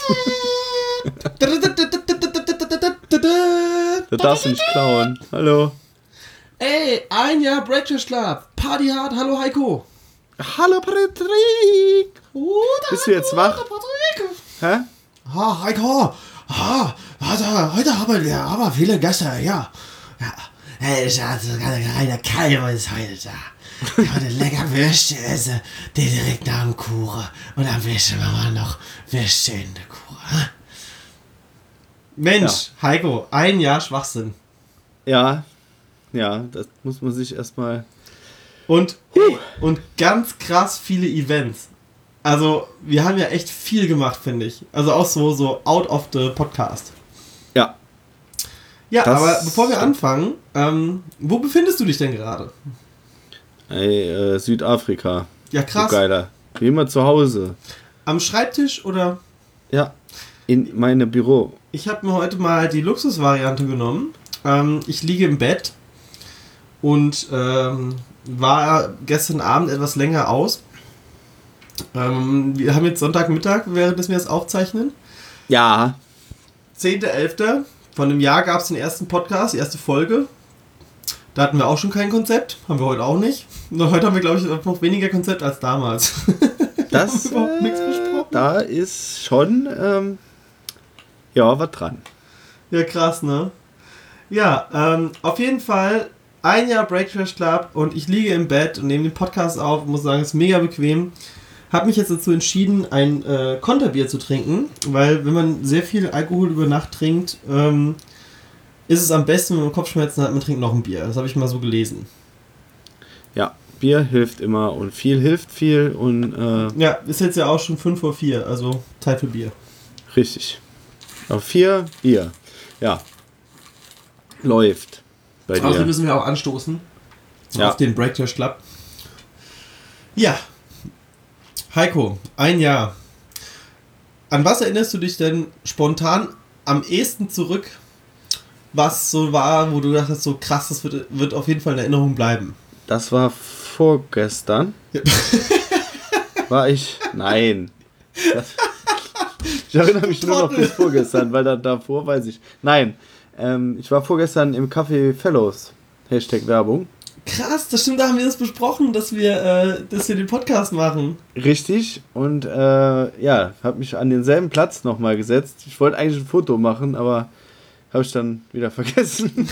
Du darfst nicht klauen. Hallo. Ey, ein Jahr Breakfast Club. Party hard. Hallo Heiko. Hallo Patrick. Bist du jetzt wach? Hä? Heiko. Heute haben wir aber viele Gäste, ja. Es hat eine Kalbe ist heute da. Heute lecker Würstchen essen, die direkt nach dem Kuchen. Und dann wischen wir mal noch Würstchen in der Kuchen. Mensch, ja. Heiko, ein Jahr Schwachsinn. Ja, das muss man sich erstmal... Und ganz krass viele Events. Also, wir haben ja echt viel gemacht, finde ich. Also auch so out of the podcast. Ja. Ja, aber bevor wir anfangen, wo befindest du dich denn gerade? Ey, Südafrika. Ja, krass. So geiler. Wie immer zu Hause. Am Schreibtisch oder? Ja, in meinem Büro. Ich habe mir heute mal die Luxusvariante genommen. Ich liege im Bett und war gestern Abend etwas länger aus. Wir haben jetzt Sonntagmittag, während wir das aufzeichnen. Ja. 10.11. Von dem Jahr gab es den ersten Podcast, die erste Folge. Da hatten wir auch schon kein Konzept, haben wir heute auch nicht. Nur heute haben wir, glaube ich, noch weniger Konzept als damals. Das überhaupt nichts besprochen. Da ist schon was dran. Ja, krass, ne? Ja, auf jeden Fall ein Jahr Breakfast Club und ich liege im Bett und nehme den Podcast auf und muss sagen, es ist mega bequem. Habe mich jetzt dazu entschieden, ein Konterbier zu trinken, weil wenn man sehr viel Alkohol über Nacht trinkt, ist es am besten, wenn man Kopfschmerzen hat, man trinkt noch ein Bier. Das habe ich mal so gelesen. Ja, Bier hilft immer und viel hilft viel und... Ja, ist jetzt ja auch schon 5:04, also Zeit für Bier. Richtig. Auf 4 Bier. Ja. Läuft bei dir. Also müssen wir auch anstoßen. Ja. Auf den Breakfast Club. Ja. Heiko, ein Jahr. An was erinnerst du dich denn spontan am ehesten zurück, was so war, wo du dachtest, so krass, das wird auf jeden Fall in Erinnerung bleiben? Das war vorgestern. Ja. Nein. Ich erinnere mich nur noch bis vorgestern, weil davor weiß ich. Nein, ich war vorgestern im Café Fellows. #Werbung. Krass, das stimmt, da haben wir das besprochen, dass wir den Podcast machen. Richtig, und habe mich an denselben Platz nochmal gesetzt. Ich wollte eigentlich ein Foto machen, aber habe ich dann wieder vergessen.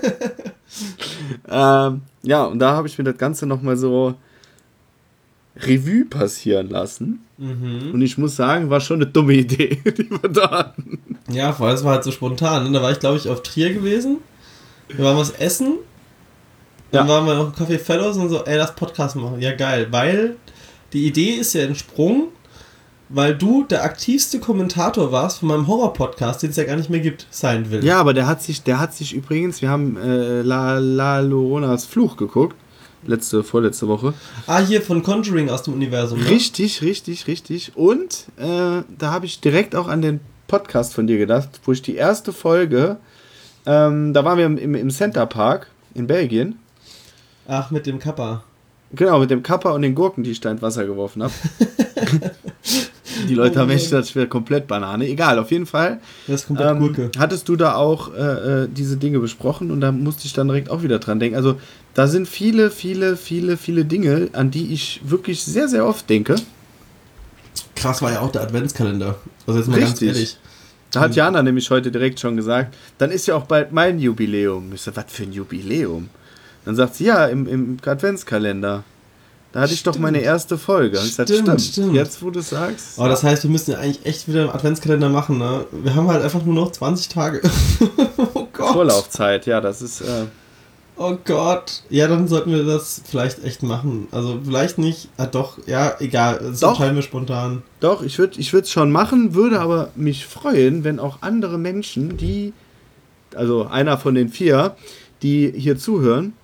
Und da habe ich mir das Ganze nochmal so Revue passieren lassen. Mhm. Und ich muss sagen, war schon eine dumme Idee, die wir da hatten. Ja, vor allem, es war halt so spontan. Ne? Da war ich, glaube ich, auf Trier gewesen. Wir waren was essen. Dann waren wir noch im Café Fellows und so, lass Podcast machen. Ja, geil. Weil die Idee ist ja entsprungen, weil du der aktivste Kommentator warst von meinem Horror-Podcast, den es ja gar nicht mehr gibt, sein will. Ja, aber der hat sich übrigens, wir haben La Lloronas Fluch geguckt, vorletzte Woche. Hier von Conjuring aus dem Universum. Ne? Richtig. Und da habe ich direkt auch an den Podcast von dir gedacht, wo ich die erste Folge, da waren wir im Center Park in Belgien. Ach, mit dem Kappa. Genau, mit dem Kappa und den Gurken, die ich da ins Wasser geworfen habe. Die Leute haben echt gedacht, ich wäre komplett Banane. Egal, auf jeden Fall. Das ist komplett Gurke. Hattest du da auch diese Dinge besprochen und da musste ich dann direkt auch wieder dran denken. Also da sind viele Dinge, an die ich wirklich sehr, sehr oft denke. Krass war ja auch der Adventskalender. Also jetzt mal ganz ehrlich. Da hat Jana nämlich heute direkt schon gesagt, dann ist ja auch bald mein Jubiläum. Ich so, was für ein Jubiläum? Dann sagt sie, ja, im Adventskalender. Da hatte ich doch meine erste Folge. Und ich sag, stimmt. Jetzt, wo du es sagst. Oh, das heißt, wir müssen ja eigentlich echt wieder einen Adventskalender machen, ne? Wir haben halt einfach nur noch 20 Tage. Oh Gott. Vorlaufzeit, ja, das ist... Oh Gott. Ja, dann sollten wir das vielleicht echt machen. Also vielleicht nicht. Doch, ja, egal. Das entscheiden wir spontan. Doch, ich würde es schon machen, würde aber mich freuen, wenn auch andere Menschen, also einer von den 4, die hier zuhören,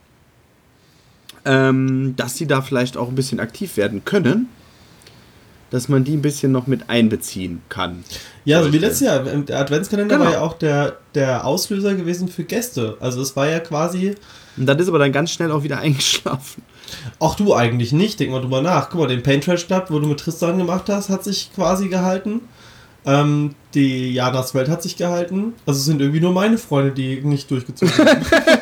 dass sie da vielleicht auch ein bisschen aktiv werden können, dass man die ein bisschen noch mit einbeziehen kann. Ja, so wie letztes Jahr. Der Adventskalender war ja auch der Auslöser gewesen für Gäste. Also es war ja quasi... Und dann ist aber dann ganz schnell auch wieder eingeschlafen. Auch du eigentlich nicht, denk mal drüber nach. Guck mal, den Paint Trash Club, wo du mit Tristan gemacht hast, hat sich quasi gehalten. Die Janas Welt hat sich gehalten. Also es sind irgendwie nur meine Freunde, die nicht durchgezogen haben.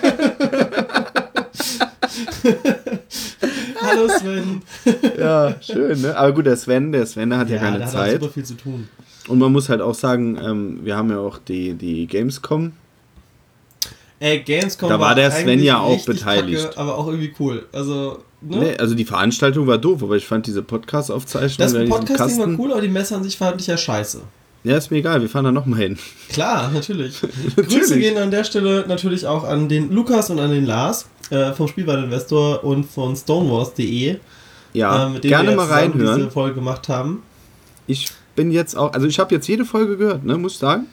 Hallo Sven. Ja, schön, ne? Aber gut, der Sven hat ja keine der Zeit. hat super viel zu tun. Und man muss halt auch sagen, wir haben ja auch die Gamescom. Gamescom da war der Sven ja auch beteiligt. Kacke, aber auch irgendwie cool. Also, ne? Nee, also die Veranstaltung war doof, aber ich fand diese Podcast-Aufzeichnung... Das Podcasting war cool, aber die Messe an sich fand ich ja scheiße. Ja, ist mir egal, wir fahren da nochmal hin. Klar, natürlich. Grüße gehen an der Stelle natürlich auch an den Lukas und an den Lars vom Spielwareninvestor und von stonewars.de. Ja, mit denen gerne wir mal reinhören. diese Folge gemacht haben. Ich bin jetzt auch, also ich habe jetzt jede Folge gehört, ne, muss ich sagen.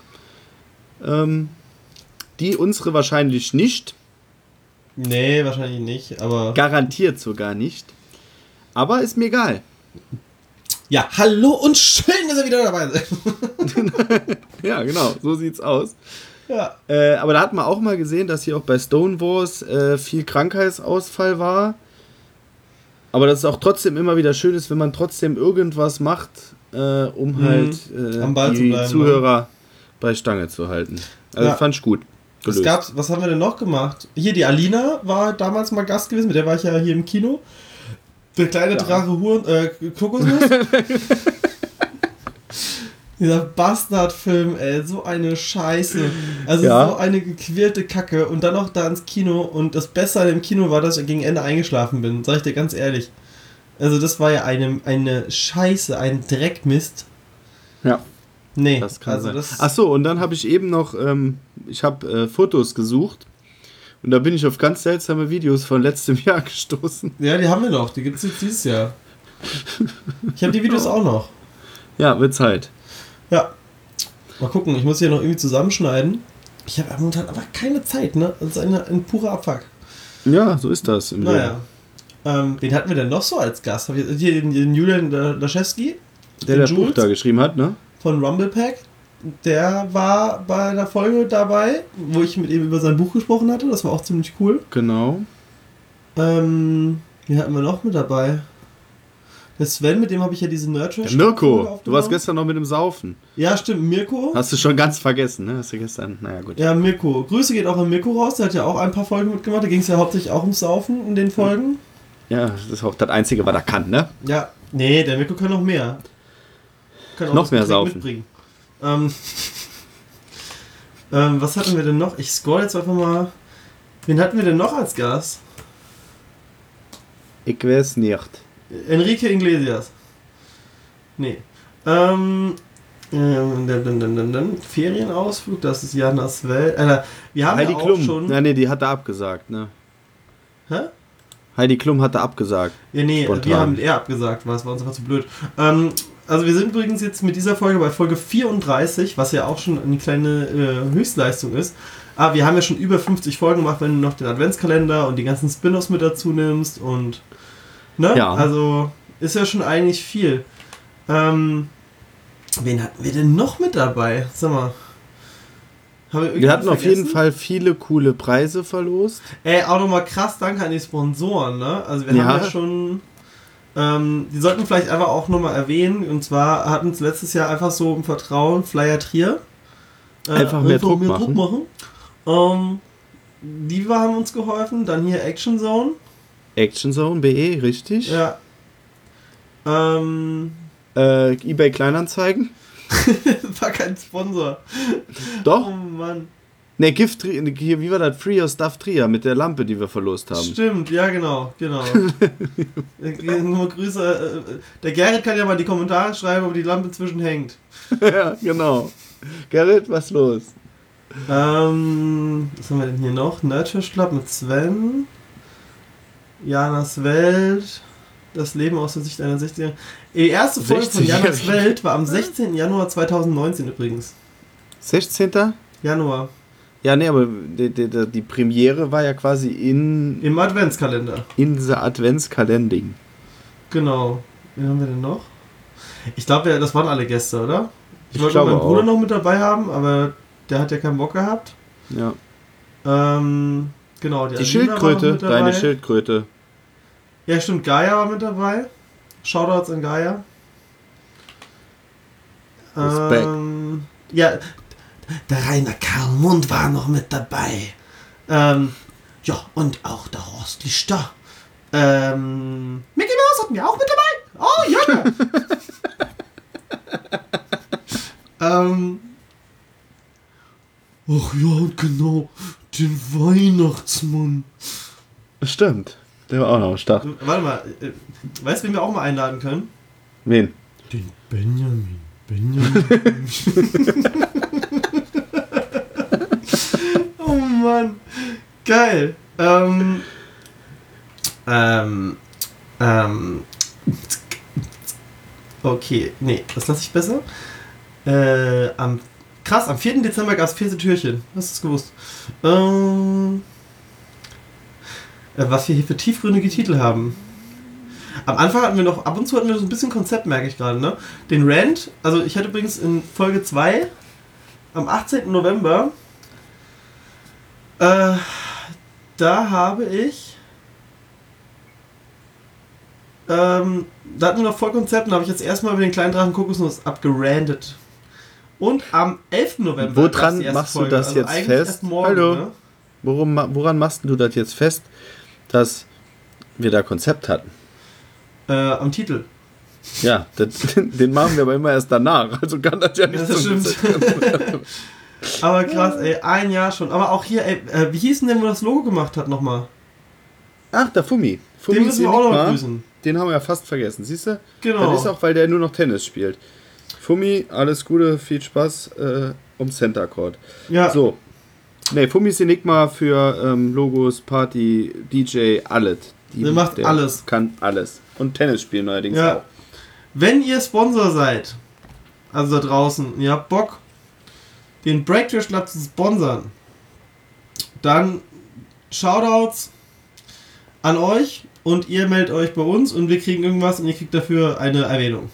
Die unsere wahrscheinlich nicht. Nee, wahrscheinlich nicht, aber... Garantiert sogar nicht. Aber ist mir egal. Ja, hallo und schön, dass ihr wieder dabei seid. Ja, genau, so sieht's aus. Ja. Aber da hat man auch mal gesehen, dass hier auch bei Stonewars viel Krankheitsausfall war. Aber dass es auch trotzdem immer wieder schön ist, wenn man trotzdem irgendwas macht, um halt am Ball die zu bleiben, Zuhörer bei Stange zu halten. Also fand ich gut. Was haben wir denn noch gemacht? Hier, die Alina war damals mal Gast gewesen, mit der war ich ja hier im Kino. Der kleine Drache Kokosnuss. Dieser Bastardfilm, ey, so eine Scheiße. Also so eine gequälte Kacke. Und dann noch da ins Kino. Und das Beste an dem Kino war, dass ich gegen Ende eingeschlafen bin. Sag ich dir ganz ehrlich. Also das war ja eine Scheiße, ein Dreckmist. Ja. Nee, das kann sein. Achso, und dann habe ich eben noch, ich habe Fotos gesucht. Und da bin ich auf ganz seltsame Videos von letztem Jahr gestoßen. Ja, die haben wir noch. Die gibt es jetzt dieses Jahr. Ich habe die Videos auch noch. Ja, wird Zeit. Ja. Mal gucken, ich muss hier noch irgendwie zusammenschneiden. Ich habe momentan aber keine Zeit, ne? Das ist ein purer Abfuck. Ja, so ist das. Naja. Wen hatten wir denn noch so als Gast? Hier den Julian Laschewski. Der das Buch da geschrieben hat, ne? Von Rumblepack. Der war bei der Folge dabei, wo ich mit ihm über sein Buch gesprochen hatte. Das war auch ziemlich cool. Genau. Wen hatten wir noch mit dabei? Der Sven, mit dem habe ich ja diese Nerdtrash. Mirko, du warst gestern noch mit dem Saufen. Ja, stimmt, Mirko. Hast du schon ganz vergessen, ne? Hast du gestern, naja, gut. Ja, Mirko. Grüße geht auch an Mirko raus, der hat ja auch ein paar Folgen mitgemacht. Da ging es ja hauptsächlich auch ums Saufen in den Folgen. Ja, das ist auch das Einzige, was er kann, ne? Ja, nee, der Mirko kann noch mehr. Kann auch noch mehr saufen. Mitbringen. Was hatten wir denn noch? Ich scroll jetzt einfach mal. Wen hatten wir denn noch als Gast? Ich weiß nicht. Enrique Iglesias. Nee. Ferienausflug, das ist Janas Welt. Wir haben Heidi ja auch Klum. schon... Nee, die hat er abgesagt, ne? Hä? Heidi Klum hat er abgesagt. Ja, nee, spontan. wir haben eher abgesagt, weil es war uns einfach zu blöd. Also wir sind übrigens jetzt mit dieser Folge bei Folge 34, was ja auch schon eine kleine Höchstleistung ist. Aber wir haben ja schon über 50 Folgen gemacht, wenn du noch den Adventskalender und die ganzen Spin-offs mit dazu nimmst und... Ne? Ja. Also ist ja schon eigentlich viel. Wen hatten wir denn noch mit dabei? Sag mal. Wir hatten auf jeden Fall viele coole Preise verlost. Auch nochmal krass danke an die Sponsoren, ne? Also wir haben ja schon... die sollten vielleicht einfach auch nochmal erwähnen. Und zwar hatten uns letztes Jahr einfach so im Vertrauen Flyer Trier. Einfach mehr Druck machen. Die haben uns geholfen. Dann hier Action Zone. Action Zone, BE, richtig. Ja. eBay Kleinanzeigen. War kein Sponsor. Doch. Oh Mann. Ne, Gift, wie war das? Free Your Stuff Trier mit der Lampe, die wir verlost haben. Stimmt, ja genau. Nur Grüße. Der Gerrit kann ja mal in die Kommentare schreiben, ob die Lampe zwischen hängt. Ja, genau. Gerrit, was los? Was haben wir denn hier noch? Nerdfish Club mit Sven. Janas Welt. Das Leben aus der Sicht einer 60er. Die erste Folge von Janas Welt war am 16. Januar 2019 übrigens. 16. Januar. Ja, ne, aber die Premiere war ja quasi im Adventskalender. In dieser Adventskalending. Genau. Wen haben wir denn noch? Ich glaube, das waren alle Gäste, oder? Ich wollte meinen Bruder noch mit dabei haben, aber der hat ja keinen Bock gehabt. Ja. Genau, die Schildkröte, deine Schildkröte. Ja, stimmt, Gaia war mit dabei. Shoutouts an Gaia. Respekt. Ja, der Rainer Kallmund war noch mit dabei. Ja, und auch der Horst Lichter. Mickey Mouse hatten wir auch mit dabei. Oh, ja. Ach ja, und genau, den Weihnachtsmann. Stimmt, der war auch noch am Start. Warte mal, weißt du, wen wir auch mal einladen können? Wen? Den Benjamin. Oh Mann, geil. Okay, nee, das lasse ich besser. Am 4. Dezember gab es 14 Türchen. Hast du es gewusst? Was wir hier für tiefgründige Titel haben. Am Anfang hatten wir noch, ab und zu hatten wir so ein bisschen Konzept, merke ich gerade, ne? Den Rant, also ich hatte übrigens in Folge 2 am 18. November, da habe ich, da hatten wir noch Vollkonzept, da habe ich jetzt erstmal über den kleinen Drachen Kokosnuss abgerandet. Und am 11. November. Woran machst du das jetzt fest? Morgen, Hallo. ne? Woran machst du das jetzt fest, dass wir da Konzept hatten? Am Titel. Ja, den machen wir aber immer erst danach. Also kann das ja nicht Ja, das stimmt. Aber krass, ey, ein Jahr schon. Aber auch hier, ey, wie hieß denn, wo das Logo gemacht hat nochmal? Ach, der Fummi. Den müssen wir auch noch grüßen. Den haben wir ja fast vergessen, siehst du? Genau. Das ist auch, weil der nur noch Tennis spielt. Fummi, alles Gute, viel Spaß um Center Court. Ja. So. Ne, Fummi ist Enigma für Logos, Party, DJ, alles. Der macht alles. Kann alles. Und Tennis spielen neuerdings ja. auch. Wenn ihr Sponsor seid, also da draußen, ihr habt Bock, den Breakthrough Club zu sponsern, dann Shoutouts an euch und ihr meldet euch bei uns und wir kriegen irgendwas und ihr kriegt dafür eine Erwähnung.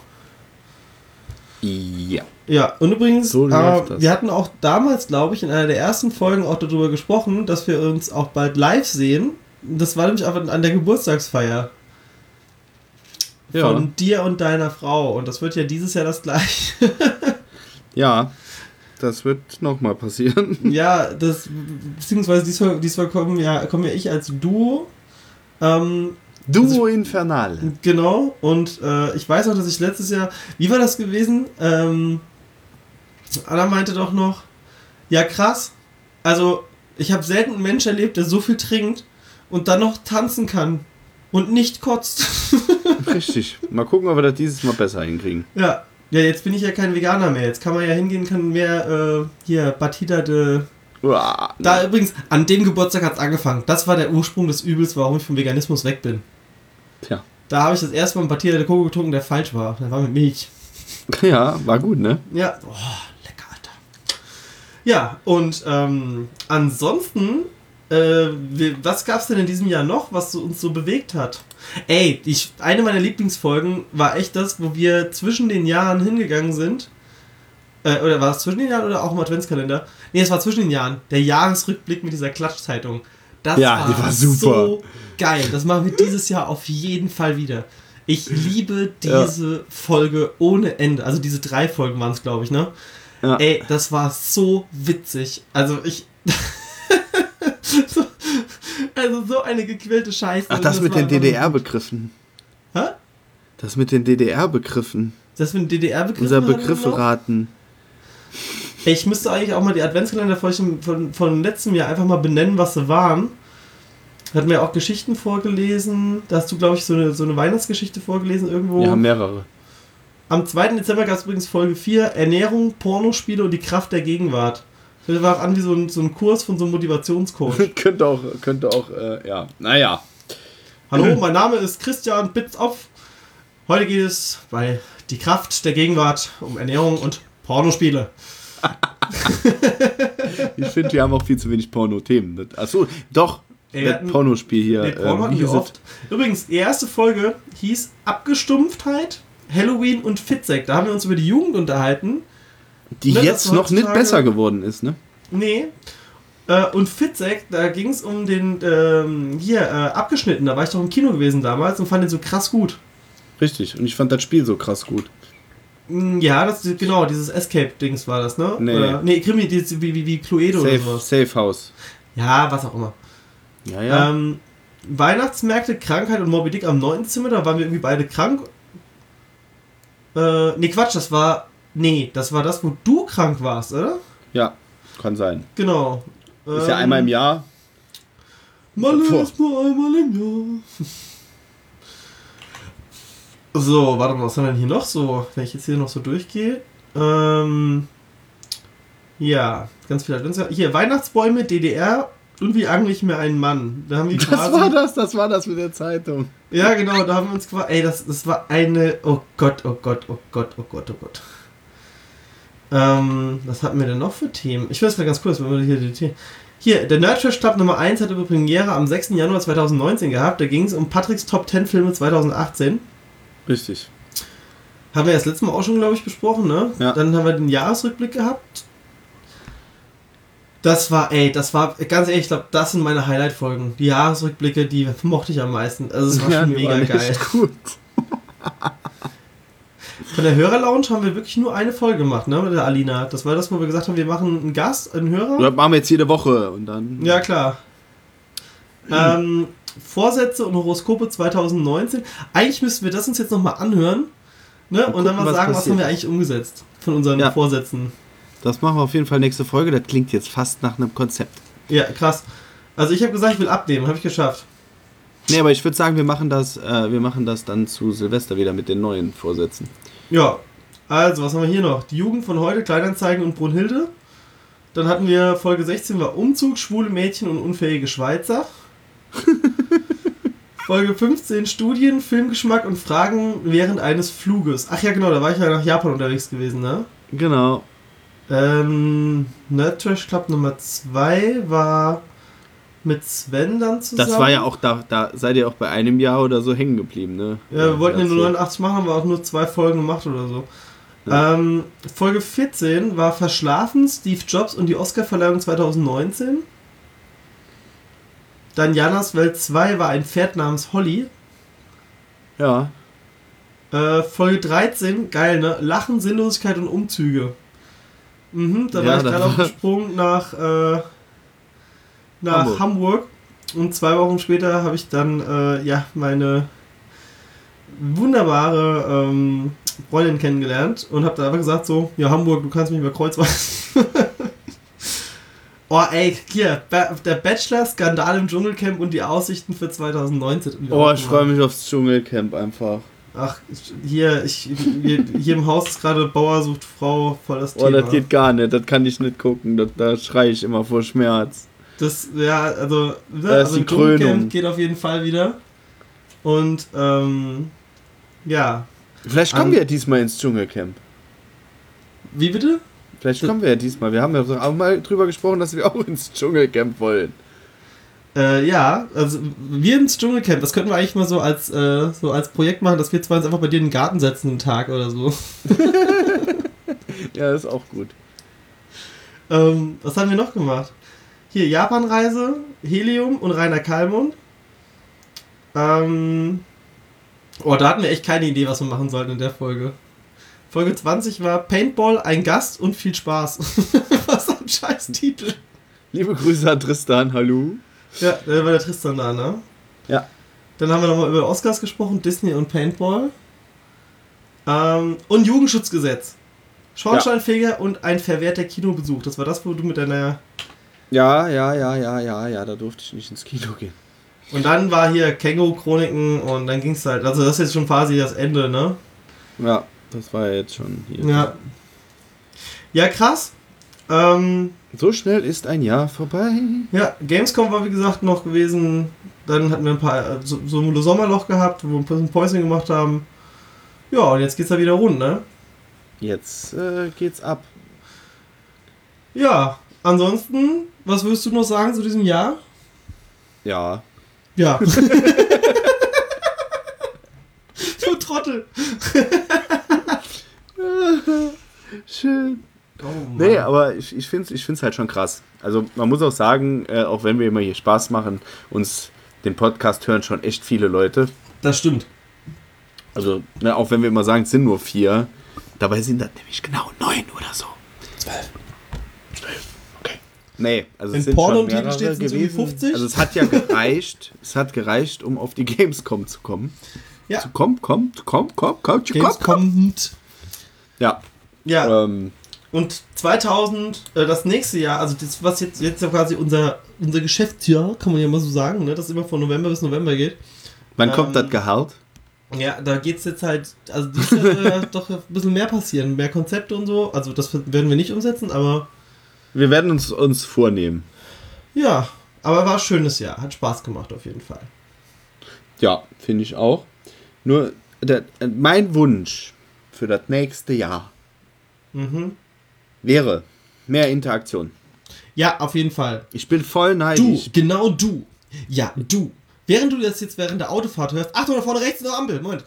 Ja. Ja, und übrigens, So läuft das. wir hatten auch damals, glaube ich, in einer der ersten Folgen auch darüber gesprochen, dass wir uns auch bald live sehen. Das war nämlich einfach an der Geburtstagsfeier. Ja. Von dir und deiner Frau. Und das wird ja dieses Jahr das gleiche. Ja, das wird nochmal passieren. Ja, beziehungsweise diesmal kommen ja ich als Duo. Duo Infernal. Genau, und ich weiß auch, dass ich letztes Jahr, wie war das gewesen? Anna meinte doch noch, ja krass, also ich habe selten einen Mensch erlebt, der so viel trinkt und dann noch tanzen kann und nicht kotzt. Richtig. Mal gucken, ob wir das dieses Mal besser hinkriegen. Ja, jetzt bin ich ja kein Veganer mehr, jetzt kann man ja hingehen, kann mehr hier Batida de... Uah, Da übrigens, an dem Geburtstag hat es angefangen. Das war der Ursprung des Übels, warum ich vom Veganismus weg bin. Tja. Da habe ich das erste Mal einen Batida de Coco getrunken, der falsch war. Der war mit Milch. Ja, war gut, ne? Ja. Oh, lecker, Alter. Ja, und ansonsten, was gab es denn in diesem Jahr noch, was uns so bewegt hat? Ey, eine meiner Lieblingsfolgen war echt das, wo wir zwischen den Jahren hingegangen sind. Oder war es zwischen den Jahren oder auch im Adventskalender? Nee, es war zwischen den Jahren. Der Jahresrückblick mit dieser Klatschzeitung. Das die war super. So geil. Das machen wir dieses Jahr auf jeden Fall wieder. Ich liebe diese Folge ohne Ende. Also diese 3 Folgen waren es, glaube ich, ne? Ja. Ey, das war so witzig. Also so eine gequälte Scheiße. Ach, das mit den DDR-Begriffen. Hä? Das mit den DDR-Begriffen. Das mit den DDR-Begriffen? Unser Begriffe raten. Ich müsste eigentlich auch mal die Adventskalender-Folgen von letztem Jahr einfach mal benennen, was sie waren. Hatten wir auch Geschichten vorgelesen. Da hast du, glaube ich, so eine Weihnachtsgeschichte vorgelesen irgendwo. Ja, mehrere. Am 2. Dezember gab es übrigens Folge 4, Ernährung, Pornospiele und die Kraft der Gegenwart. Das war auch an wie so ein Kurs von so einem Motivationscoach. könnte auch, ja. Naja. Hallo, mein Name ist Christian Bitzopf. Heute geht es bei die Kraft der Gegenwart um Ernährung und Pornospiele. Ich finde, wir haben auch viel zu wenig Porno-Themen. Achso, doch. Das Pornospiel hier. Nee, Porno hatten wir oft. Übrigens, die erste Folge hieß Abgestumpftheit, Halloween und Fitzek. Da haben wir uns über die Jugend unterhalten. Die jetzt noch nicht besser geworden ist, ne? Nee. Und Fitzek, da ging es um den, abgeschnitten. Da war ich doch im Kino gewesen damals und fand den so krass gut. Richtig. Und ich fand das Spiel so krass gut. Ja, genau, dieses Escape-Dings war das, ne? Nee. Krimi, wie Cluedo oder sowas. Safe House. Ja, was auch immer. Ja. Weihnachtsmärkte, Krankheit und Moby Dick am 9. Zimmer, da waren wir irgendwie beide krank. Quatsch, das war das, wo du krank warst, oder? Ja, kann sein. Genau. Ist ja einmal im Jahr. Malle ist nur einmal im Jahr. So, warte mal, was haben wir denn hier noch so? Wenn ich jetzt hier noch so durchgehe. Ja, ganz viele Advents. Hier, Weihnachtsbäume, DDR und wie angle ich mir einen Mann. Da haben wir quasi, das war das mit der Zeitung. Ja, genau, da haben wir uns quasi. Ey, das war eine. Oh Gott. Was hatten wir denn noch für Themen? Ich weiß gar ganz kurz, wenn wir hier die Themen. Hier, der Nerdtrash Club Nummer 1 hatte Premiere am 6. Januar 2019 gehabt. Da ging es um Patricks Top 10 Filme 2018. Richtig. Haben wir das letzte Mal auch schon, glaube ich, besprochen, ne? Ja. Dann haben wir den Jahresrückblick gehabt. Das war, ganz ehrlich, ich glaube, das sind meine Highlight-Folgen. Die Jahresrückblicke, die mochte ich am meisten. Also, es war schon mega geil. Gut. Von der Hörerlounge haben wir wirklich nur eine Folge gemacht, ne, mit der Alina. Das war das, wo wir gesagt haben, wir machen einen Gast, einen Hörer. Das machen wir jetzt jede Woche und dann... Ja, klar. Vorsätze und Horoskope 2019. Eigentlich müssten wir das uns jetzt nochmal anhören, ne, und dann mal sagen, was haben wir eigentlich umgesetzt von unseren Vorsätzen. Das machen wir auf jeden Fall nächste Folge. Das klingt jetzt fast nach einem Konzept. Ja, krass. Also ich habe gesagt, ich will abnehmen. Habe ich geschafft. Nee, aber ich würde sagen, wir machen das dann zu Silvester wieder mit den neuen Vorsätzen. Ja, also was haben wir hier noch? Die Jugend von heute, Kleinanzeigen und Brunhilde. Dann hatten wir Folge 16 war Umzug, schwule Mädchen und unfähige Schweizer. Folge 15 Studien, Filmgeschmack und Fragen während eines Fluges. Ach ja, genau, da war ich ja nach Japan unterwegs gewesen, ne? Genau. Nerdtrash Club Nummer 2 war mit Sven dann zusammen. Das war ja auch, da seid ihr auch bei einem Jahr oder so hängen geblieben, ne? Ja, wir wollten ja nur 89 machen, haben wir auch nur 2 Folgen gemacht oder so. Ja. Folge 14 war Verschlafen, Steve Jobs und die Oscarverleihung 2019. Dann Janas Welt 2 war ein Pferd namens Holly. Ja. Folge 13, geil, ne? Lachen, Sinnlosigkeit und Umzüge. Da war ich gerade auf dem Sprung nach Hamburg. Und 2 Wochen später habe ich dann meine wunderbare Freundin kennengelernt und habe da einfach gesagt so, ja Hamburg, du kannst mich über Kreuz weisen. Oh ey, hier, der Bachelor, Skandal im Dschungelcamp und die Aussichten für 2019. Oh, ich freue mich aufs Dschungelcamp einfach. Ach, hier im Haus ist gerade Bauer sucht Frau, voll das Thema. Oh, das geht gar nicht, das kann ich nicht gucken, da schreie ich immer vor Schmerz. Das, ja, also, das ist die Krönung. Geht auf jeden Fall wieder. Und, ja. Vielleicht kommen wir ja diesmal ins Dschungelcamp. Wie bitte? Vielleicht kommen wir ja diesmal. Wir haben ja auch mal drüber gesprochen, dass wir auch ins Dschungelcamp wollen. Ja, also wir ins Dschungelcamp, das könnten wir eigentlich mal so als Projekt machen, dass wir zwar uns einfach bei dir in den Garten setzen einen Tag oder so. Ja, das ist auch gut. Was haben wir noch gemacht? Hier, Japanreise, Helium und Rainer Kallmund. Da hatten wir echt keine Idee, was wir machen sollten in der Folge. Folge 20 war Paintball, ein Gast und viel Spaß. Was ein scheiß Titel. Liebe Grüße an Tristan, hallo. Ja, da war der Tristan da, ne? Ja. Dann haben wir nochmal über Oscars gesprochen, Disney und Paintball. Und Jugendschutzgesetz. Schornsteinfeger und ein verwehrter Kinobesuch. Das war das, wo du mit deiner... Ja, da durfte ich nicht ins Kino gehen. Und dann war hier Känguru-Chroniken und dann ging's halt, also das ist jetzt schon quasi das Ende, ne? Ja, das war ja jetzt schon hier. Ja. Ja, krass. So schnell ist ein Jahr vorbei. Ja, Gamescom war wie gesagt noch gewesen. Dann hatten wir ein paar, so ein Sommerloch gehabt, wo wir ein bisschen Päuschen gemacht haben. Ja, und jetzt geht's da wieder rund, ne? Jetzt geht's ab. Ja, ansonsten, was würdest du noch sagen zu diesem Jahr? Ja. Ja. Du Trottel. Schön. Oh, nee, aber ich find's halt schon krass. Also man muss auch sagen, auch wenn wir immer hier Spaß machen, uns den Podcast hören schon echt viele Leute. Das stimmt. Also, ne, auch wenn wir immer sagen, es sind nur 4, Dabei sind das nämlich genau 9 oder so. 12. Okay. Nee, also in es sind Porno schon mehrere steht es gewesen. 50? Also es hat ja gereicht. Es hat gereicht, um auf die Gamescom zu kommen. Ja. Komm. Gamescom. Ja. Ja. Und 2000, das nächste Jahr, also das, was jetzt ja quasi unser Geschäftsjahr, kann man ja mal so sagen, ne, das immer von November bis November geht. Wann kommt das Gehalt? Ja, da geht's jetzt halt, also dieses Jahr soll ja doch ein bisschen mehr passieren, mehr Konzepte und so, also das werden wir nicht umsetzen, aber... Wir werden uns vornehmen. Ja, aber war ein schönes Jahr, hat Spaß gemacht auf jeden Fall. Ja, finde ich auch. Nur, mein Wunsch für das nächste Jahr wäre mehr Interaktion. Ja, auf jeden Fall. Ich bin voll neidisch. Du, genau du. Ja, du. Während du das jetzt während der Autofahrt hörst, Achtung, da vorne rechts eine Ampel, Moment.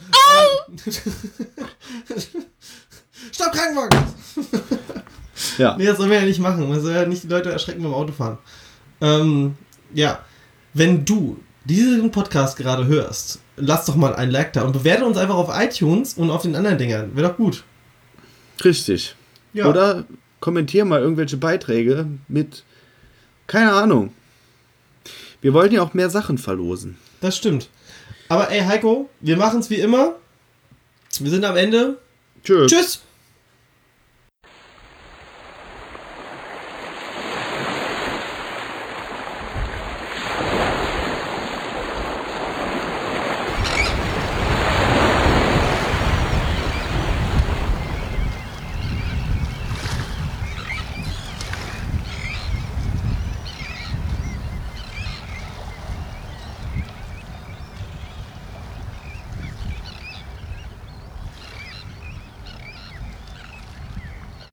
Stopp, Krankenwagen! Ja. Nee, das sollen wir ja nicht machen. Man soll ja nicht die Leute erschrecken beim Autofahren. Ja, wenn du diesen Podcast gerade hörst, lass doch mal ein Like da und bewerte uns einfach auf iTunes und auf den anderen Dingern. Wäre doch gut. Richtig. Ja. Oder kommentier mal irgendwelche Beiträge mit, keine Ahnung. Wir wollten ja auch mehr Sachen verlosen. Das stimmt. Aber ey, Heiko, wir machen es wie immer. Wir sind am Ende. Tschüss. Tschüss.